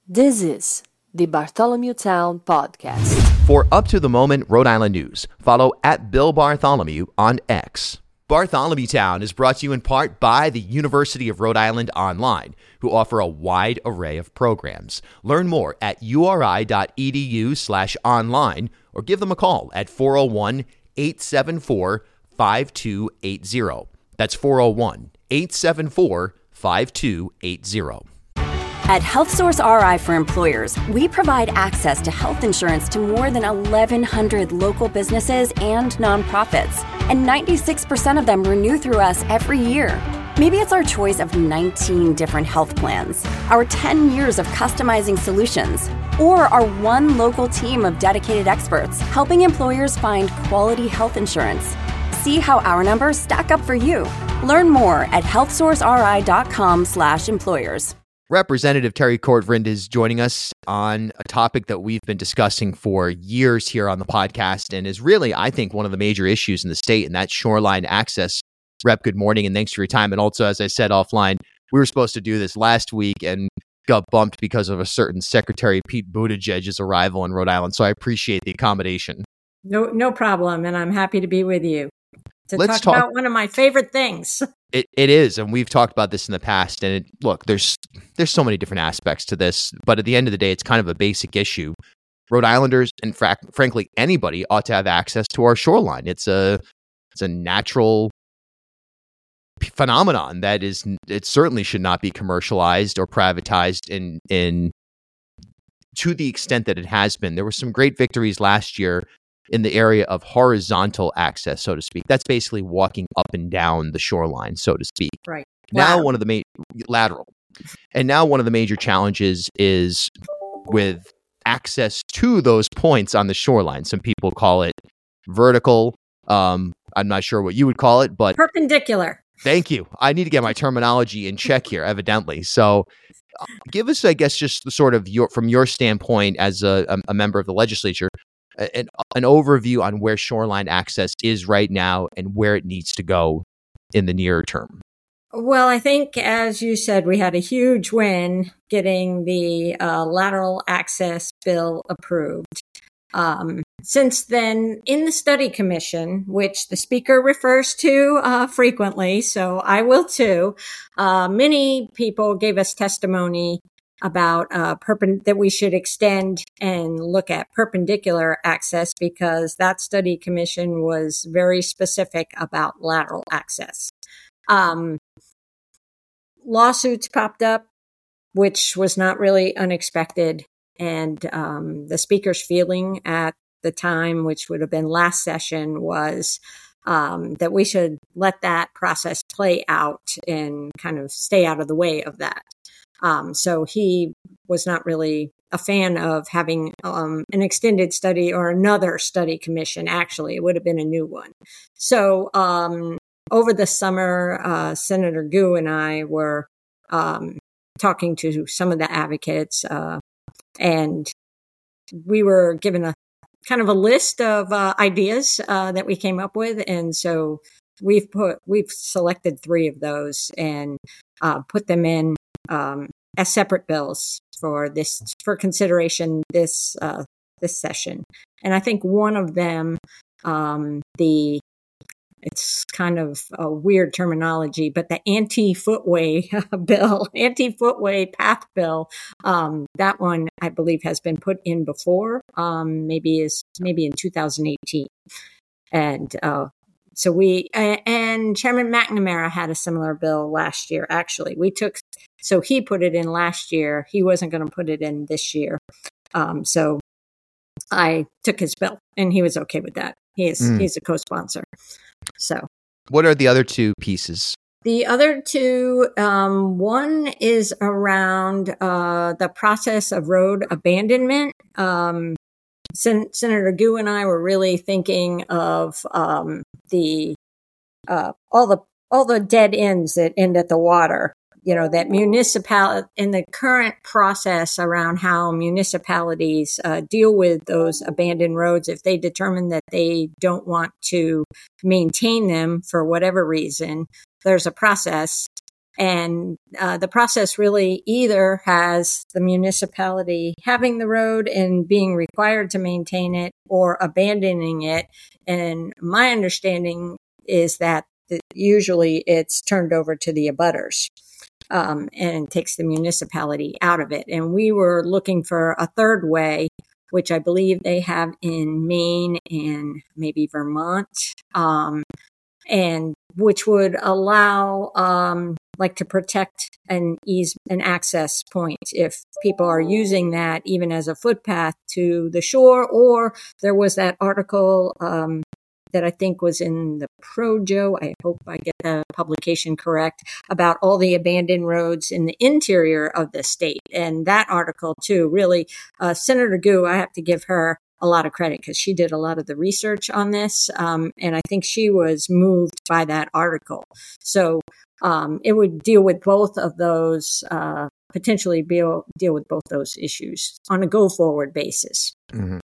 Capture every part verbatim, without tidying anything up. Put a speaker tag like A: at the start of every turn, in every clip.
A: This is the Bartholomew Town Podcast.
B: For up-to-the-moment Rhode Island news, follow at Bill Bartholomew on X. Bartholomew Town is brought to you in part by the University of Rhode Island Online, who offer a wide array of programs. Learn more at uri.edu slash online or give them a call at four oh one, eight seven four, five two eight zero. That's four oh one, eight seven four, five two eight zero.
C: At HealthSource R I for Employers, we provide access to health insurance to more than eleven hundred local businesses and nonprofits, and ninety-six percent of them renew through us every year. Maybe it's our choice of nineteen different health plans, our ten years of customizing solutions, or our one local team of dedicated experts helping employers find quality health insurance. See how our numbers stack up for you. Learn more at healthsourceri.com slash employers.
B: Representative Terry Kortvrend is joining us on a topic that we've been discussing for years here on the podcast and is really, I think, one of the major issues in the state, and that's shoreline access. Rep, good morning, and thanks for your time. And also, as I said offline, we were supposed to do this last week and got bumped because of a certain Secretary Pete Buttigieg's arrival in Rhode Island, so I appreciate the accommodation.
D: No, no problem, and I'm happy to be with you to
B: Let's
D: talk,
B: talk
D: about one of my favorite things.
B: It it is, and we've talked about this in the past. And it, look, there's there's so many different aspects to this, but at the end of the day, it's kind of a basic issue. Rhode Islanders, and fra- frankly, anybody ought to have access to our shoreline. It's a it's a natural p- phenomenon that is it certainly should not be commercialized or privatized in in to the extent that it has been. There were some great victories last year in the area of horizontal access, so to speak. That's basically walking up and down the shoreline, so to speak.
D: Right.
B: Now,
D: Wow.
B: one of the main lateral. And now one of the major challenges is with access to those points on the shoreline. Some people call it vertical. Um, I'm not sure what you would call it, but
D: Perpendicular.
B: thank you. I need to get my terminology in check here, evidently. So uh, give us, I guess, just the sort of your, from your standpoint as a, a, a member of the legislature, An, an overview on where shoreline access is right now and where it needs to go in the near term.
D: Well, I think, as you said, we had a huge win getting the uh, lateral access bill approved. Um, since then, in the study commission, which the speaker refers to uh, frequently, so I will too, uh, many people gave us testimony about uh, perpen- that we should extend and look at perpendicular access because that study commission was very specific about lateral access. Um, lawsuits popped up, which was not really unexpected. And um, the speaker's feeling at the time, which would have been last session, was um, that we should let that process play out and kind of stay out of the way of that. Um, so he was not really a fan of having um, an extended study or another study commission. Actually, it would have been a new one. So um, over the summer, uh, Senator Gu and I were um, talking to some of the advocates, uh, and we were given a kind of a list of uh, ideas uh, that we came up with, and so we've put we've selected three of those and uh, put them in. Um, as separate bills for this for consideration this uh, this session, and I think one of them, um, the it's kind of a weird terminology, but the anti-footway bill, anti-footway path bill, um, that one I believe has been put in before, um, maybe is maybe in two thousand eighteen, and. Uh, So we, and Chairman McNamara had a similar bill last year, actually. We took, so he put it in last year. He wasn't going to put it in this year. Um, so I took his bill and he was okay with that. He is, mm. he's a co-sponsor. So.
B: What are the other two pieces?
D: The other two, um, one is around uh, the process of road abandonment. Um, Sen- Senator Gu and I were really thinking of um, the uh, all the all the dead ends that end at the water. You know, that municipal in the current process around how municipalities uh, deal with those abandoned roads, if they determine that they don't want to maintain them for whatever reason, there's a process. And uh, the process really either has the municipality having the road and being required to maintain it or abandoning it. And my understanding is that usually it's turned over to the abutters. Um, and takes the municipality out of it. And we were looking for a third way, which I believe they have in Maine and maybe Vermont, um, and which would allow, um, like to protect an ease, an access point if people are using that even as a footpath to the shore. Or there was that article, um, that I think was in the Projo, I hope I get the publication correct, about all the abandoned roads in the interior of the state. And that article too, really, uh, Senator Gu, I have to give her a lot of credit because she did a lot of the research on this. Um, and I think she was moved by that article. So um, it would deal with both of those, uh, potentially be, deal with both those issues on a go forward basis.
B: Mm-hmm.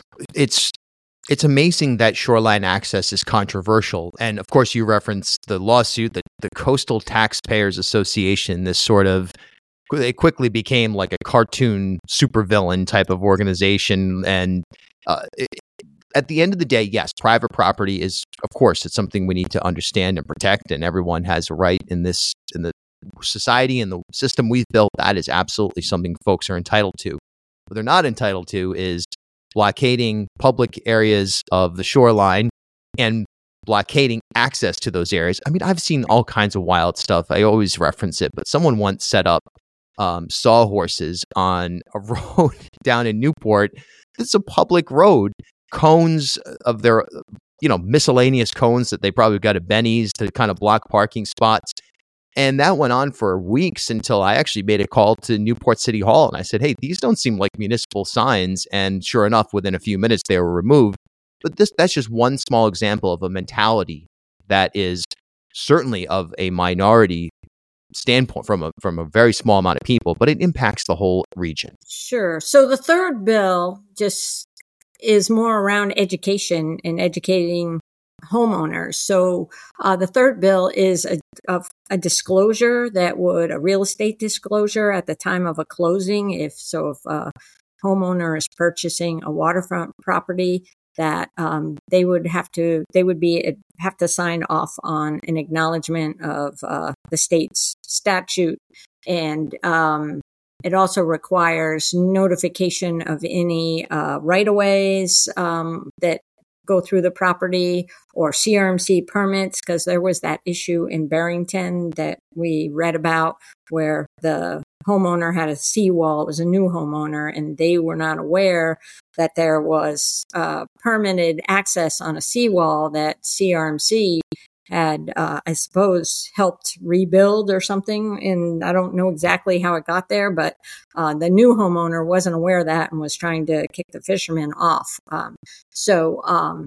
B: It's It's amazing that shoreline access is controversial. And of course, you referenced the lawsuit, the, the Coastal Taxpayers Association, this sort of, it quickly became like a cartoon supervillain type of organization. And uh, it, at the end of the day, yes, private property is, of course, it's something we need to understand and protect. And everyone has a right in this, in the society and the system we've built. That is absolutely something folks are entitled to. What they're not entitled to is blockading public areas of the shoreline and blockading access to those areas. I mean, I've seen all kinds of wild stuff. I always reference it, but someone once set up um, sawhorses on a road down in Newport. It's a public road, cones of their, you know, miscellaneous cones that they probably got at Benny's to kind of block parking spots. And that went on for weeks until I actually made a call to Newport City Hall. And I said, hey, these don't seem like municipal signs. And sure enough, within a few minutes, they were removed. But this that's just one small example of a mentality that is certainly of a minority standpoint from a from a very small amount of people, but it impacts the whole region.
D: Sure. So the third bill just is more around education and educating homeowners. So uh, the third bill is a, a, a disclosure that would, a real estate disclosure at the time of a closing. If so, if a homeowner is purchasing a waterfront property, that um, they would have to, they would be have to sign off on an acknowledgement of uh, the state's statute. And um, it also requires notification of any uh, right-of-ways um, that go through the property, or C R M C permits, because there was that issue in Barrington that we read about where the homeowner had a seawall. It was a new homeowner, and they were not aware that there was uh, permitted access on a seawall that C R M C had, uh, I suppose, helped rebuild or something. And I don't know exactly how it got there, but uh, the new homeowner wasn't aware of that and was trying to kick the fishermen off. Um, so um,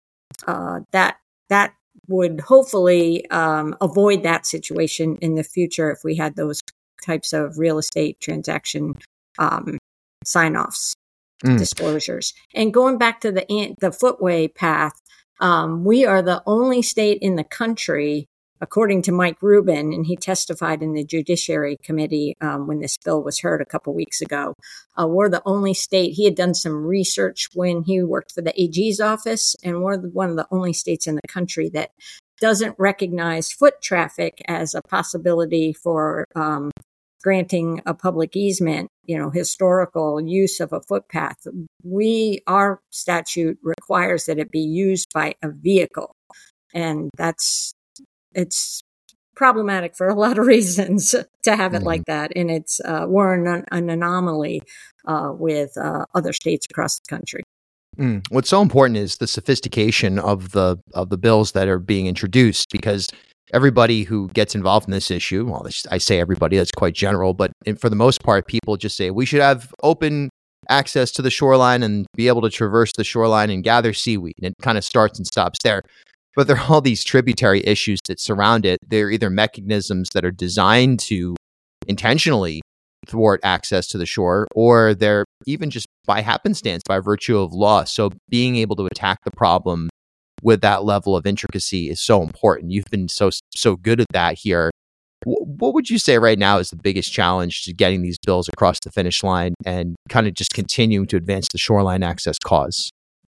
D: uh, that that would hopefully um, avoid that situation in the future if we had those types of real estate transaction um, sign-offs, mm. disclosures. And going back to the the footway path, Um, we are the only state in the country, according to Mike Rubin, and he testified in the Judiciary Committee um, when this bill was heard a couple weeks ago. Uh, we're the only state. He had done some research when he worked for the A G's office, and we're one of the only states in the country that doesn't recognize foot traffic as a possibility for um, granting a public easement, you know, historical use of a footpath. We, our statute requires that it be used by a vehicle. And that's, it's problematic for a lot of reasons to have it mm-hmm. like that. And it's, uh, we're an, an anomaly, uh, with, uh, other states across the country.
B: Mm. What's so important is the sophistication of the, of the bills that are being introduced, because everybody who gets involved in this issue, well, I say everybody, that's quite general, but for the most part, people just say we should have open access to the shoreline and be able to traverse the shoreline and gather seaweed. And it kind of starts and stops there. But there are all these tributary issues that surround it. They're either mechanisms that are designed to intentionally thwart access to the shore, or they're even just by happenstance, by virtue of law. So being able to attack the problem with that level of intricacy is so important. You've been so so good at that here. what would you say right now is the biggest challenge to getting these bills across the finish line and kind of just continuing to advance the shoreline access cause?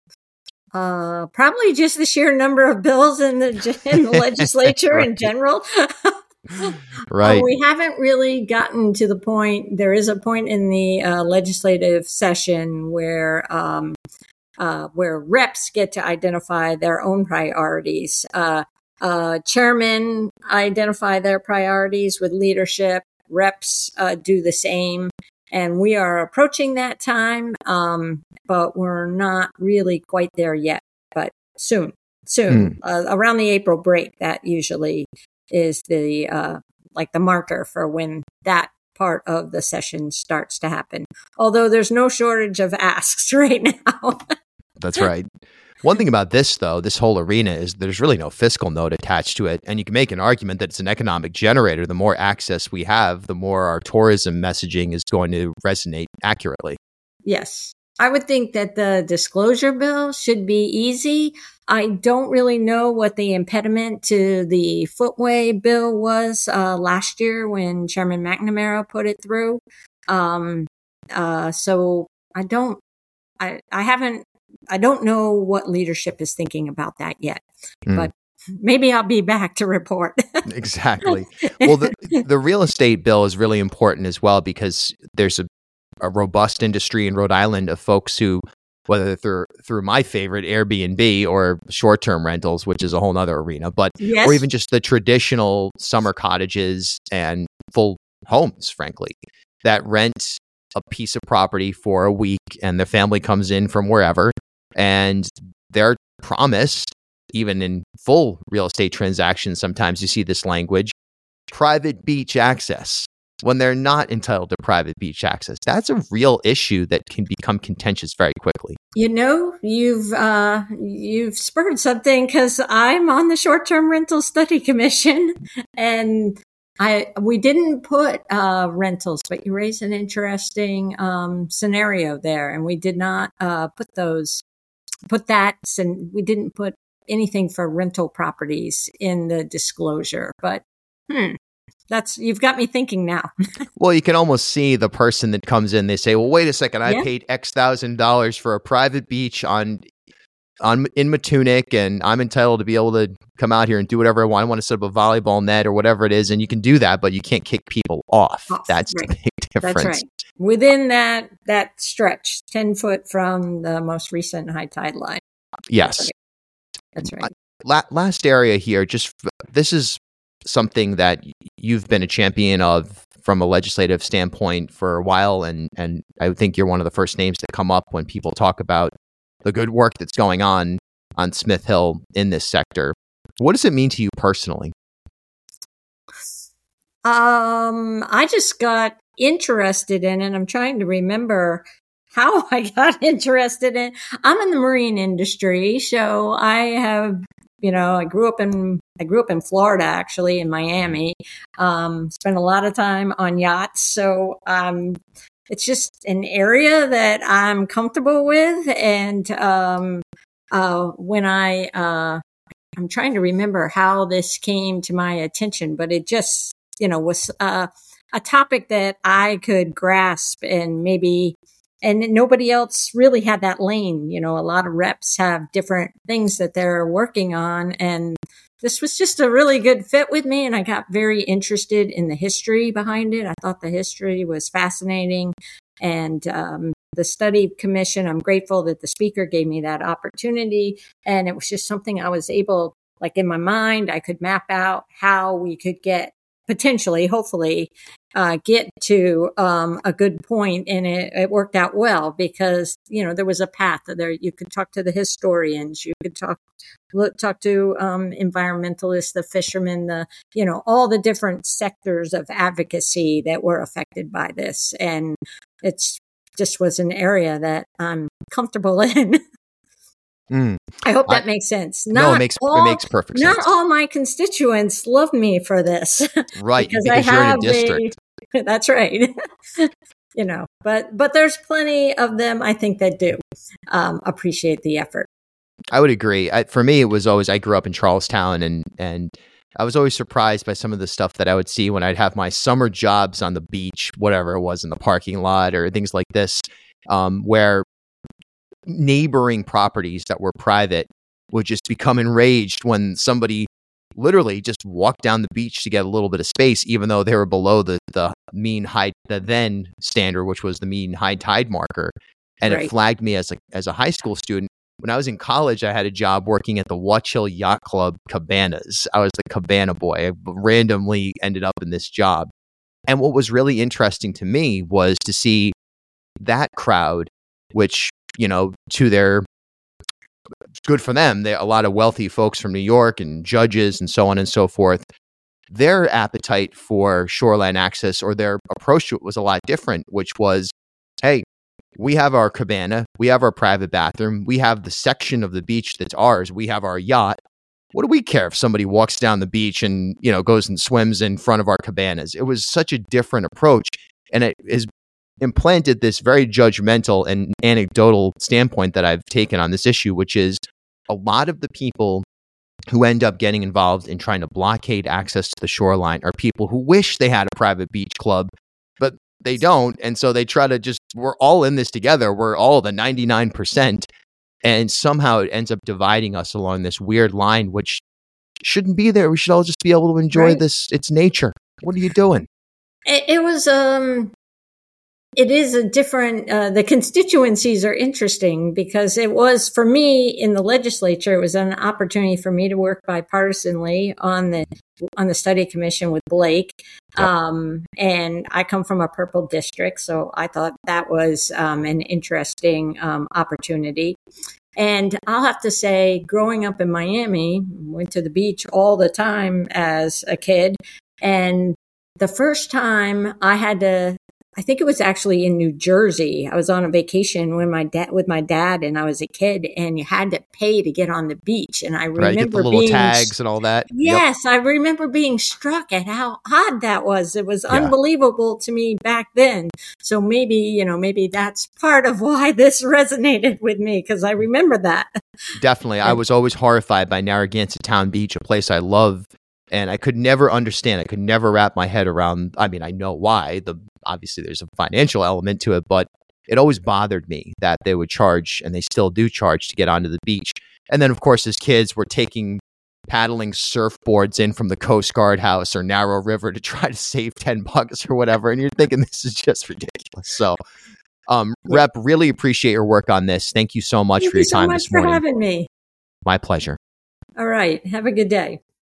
D: Uh, probably just the sheer number of bills in the, in the legislature right. in general.
B: Right.
D: Uh, we haven't really gotten to the point. There is a point in the uh, legislative session where um, uh, where reps get to identify their own priorities. Uh, uh, chairmen identify their priorities with leadership. Reps uh, do the same. And we are approaching that time, um, but we're not really quite there yet. But soon, soon, mm. uh, around the April break, that usually is the uh, like the marker for when that part of the session starts to happen. Although there's no shortage of asks right now.
B: That's right. One thing about this, though, this whole arena is there's really no fiscal note attached to it. And you can make an argument that it's an economic generator. The more access we have, the more our tourism messaging is going to resonate accurately.
D: Yes. I would think that the disclosure bill should be easy. I don't really know what the impediment to the footway bill was uh, last year when Chairman McNamara put it through. Um, uh, so I don't, I, I haven't, I don't know what leadership is thinking about that yet, mm. but maybe I'll be back to report.
B: Exactly. Well, the, the real estate bill is really important as well because there's a, a robust industry in Rhode Island of folks who, whether through through my favorite Airbnb or short-term rentals, which is a whole nother arena, but
D: yes.
B: or even just the traditional summer cottages and full homes, frankly, that rent a piece of property for a week and the family comes in from wherever. And they're promised, even in full real estate transactions, sometimes you see this language, private beach access, when they're not entitled to private beach access. That's a real issue that can become contentious very quickly.
D: You know, you've uh, you've spurred something because I'm on the short-term rental study commission, and I we didn't put uh, rentals, but you raised an interesting um, scenario there, and we did not uh, put those. Put that, and we didn't put anything for rental properties in the disclosure. But hmm, that's you've got me thinking now.
B: Well, you can almost see the person that comes in. They say, "Well, wait a second, I yeah. paid X thousand dollars for a private beach on on in Matunic, and I'm entitled to be able to come out here and do whatever I want. I want to set up a volleyball net or whatever it is, and you can do that, but you can't kick people off. off That's right. the big difference.
D: That's right. Within that that stretch, ten foot from the most recent high tide line.
B: Yes.
D: That's right. That's right.
B: La- last area here, just this is something that you've been a champion of from a legislative standpoint for a while, and, and I think you're one of the first names to come up when people talk about the good work that's going on on Smith Hill in this sector. What does it mean to you personally?
D: Um, I just got interested in it. I'm trying to remember how I got interested in it. I'm in the marine industry, so I have, you know, I grew up in I grew up in Florida, actually, in Miami. Um, spent a lot of time on yachts, so um, it's just an area that I'm comfortable with. And um, uh, when I, uh, I'm trying to remember how this came to my attention, but it just, you know, was uh, a topic that I could grasp and maybe, and nobody else really had that lane. You know, a lot of reps have different things that they're working on, and this was just a really good fit with me. And I got very interested in the history behind it. I thought the history was fascinating. And um, the study commission, I'm grateful that the speaker gave me that opportunity. And it was just something I was able, like in my mind, I could map out how we could get potentially, hopefully, uh, get to um, a good point. And it, it worked out well because, you know, there was a path there. You could talk to the historians, you could talk talk to um, environmentalists, the fishermen, the, you know, all the different sectors of advocacy that were affected by this. And it's just was an area that I'm comfortable in.
B: Mm.
D: I hope that
B: I,
D: makes sense.
B: Not no, it makes all, it makes perfect
D: not
B: sense.
D: Not all my constituents love me for this,
B: right?
D: because,
B: because
D: I
B: you're
D: have
B: in a district.
D: A, that's right. You know, but but there's plenty of them I think that do um, appreciate the effort.
B: I would agree. I, for me, it was always I grew up in Charlestown, and and I was always surprised by some of the stuff that I would see when I'd have my summer jobs on the beach, whatever it was in the parking lot or things like this, um, where neighboring properties that were private would just become enraged when somebody literally just walked down the beach to get a little bit of space, even though they were below the, the mean high, the then standard, which was the mean high tide marker. And right. It flagged me as a, as a high school student. When I was in college, I had a job working at the Watch Hill Yacht Club Cabanas. I was the cabana boy. I randomly ended up in this job. And what was really interesting to me was to see that crowd, which, you know, to their good for them, they a lot of wealthy folks from New York and judges and so on and so forth. Their appetite for shoreline access or their approach to it was a lot different, which was, hey, we have our cabana, we have our private bathroom, we have the section of the beach that's ours, we have our yacht. What do we care if somebody walks down the beach and, you know, goes and swims in front of our cabanas? It was such a different approach, and it has implanted this very judgmental and anecdotal standpoint that I've taken on this issue, which is a lot of the people who end up getting involved in trying to blockade access to the shoreline are people who wish they had a private beach club, but they don't. And so they try to just, we're all in this together. We're all the ninety-nine percent. And somehow it ends up dividing us along this weird line, which shouldn't be there. We should all just be able to enjoy right. this. It's nature. What are you doing?
D: It, it was, um, it is a different, uh, the constituencies are interesting because it was, for me in the legislature, it was an opportunity for me to work bipartisanly on the, on the study commission with Blake. Yep. Um, and I come from a purple district, so I thought that was, um, an interesting, um, opportunity. And I'll have to say, growing up in Miami, went to the beach all the time as a kid. And the first time I had to, I think it was actually in New Jersey. I was on a vacation when my dad, with my dad, and I was a kid, and you had to pay to get on the beach. And I remember right, get the little being,
B: tags and all that.
D: Yes, yep. I remember being struck at how odd that was. It was yeah. unbelievable to me back then. So maybe, you know, maybe that's part of why this resonated with me, because I remember that.
B: Definitely. I was always horrified by Narragansett Town Beach, a place I love. And I could never understand. I could never wrap my head around. I mean, I know why. The obviously there's a financial element to it, but it always bothered me that they would charge, and they still do charge, to get onto the beach. And then, of course, as kids, we're taking paddling surfboards in from the Coast Guard house or Narrow River to try to save ten bucks or whatever. And you're thinking this is just ridiculous. So, um, yeah. Rep, really appreciate your work on this. Thank you so much
D: Thank
B: for your
D: so
B: time
D: much
B: this morning.
D: For having me.
B: My pleasure.
D: All right. Have a good day.